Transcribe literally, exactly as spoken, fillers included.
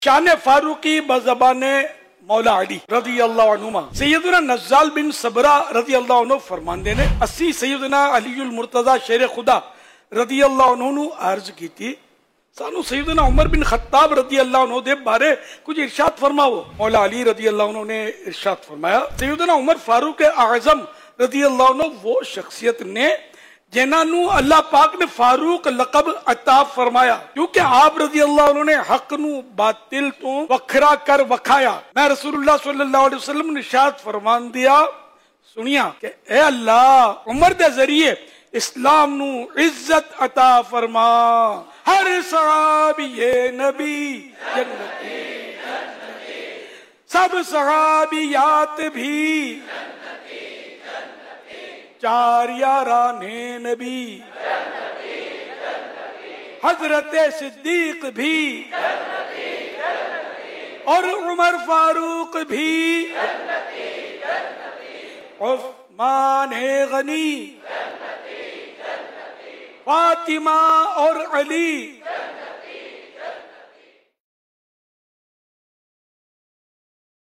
شان فاروقی بزبان مولا علی رضی اللہ عنہما سیدنا نزال بن صبرہ رضی اللہ عنہ فرماندے نے اسی سیدنا علی المرتضی شیر خدا رضی اللہ عنہ نو عرض کی تھی سانو سیدنا عمر بن خطاب رضی اللہ عنہ دے بارے کچھ ارشاد فرماؤ۔ مولا علی رضی اللہ عنہ نے ارشاد فرمایا سیدنا عمر فاروق اعظم رضی اللہ عنہ وہ شخصیت نے جنہاں نو اللہ پاک نے فاروق لقب عطا فرمایا کیونکہ آپ رضی اللہ عنہ نے حق نو باطل تو وکھرا کر وکھایا۔ میں رسول اللہ صلی اللہ علیہ وسلم نے ارشاد فرمان دیا سنیا کہ اے اللہ عمر دے ذریعے اسلام نو عزت عطا فرما، ہر صحابی نبی جنتی سب صحابیات بھی چار یاران نبی حضرت صدیق بھی اور عمر فاروق بھی عثمان غنی فاطمہ اور علی